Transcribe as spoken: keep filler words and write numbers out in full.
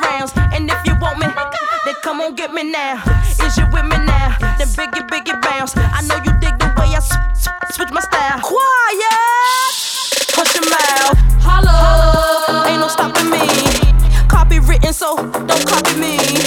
rounds. And if you want me, then come on get me now. Is you with me now? Then biggie, biggie bounce. I know you dig the way I sw- sw- switch my style. Quiet, hush your mouth. Holla, ain't no stopping me. Copy written, so don't copy me.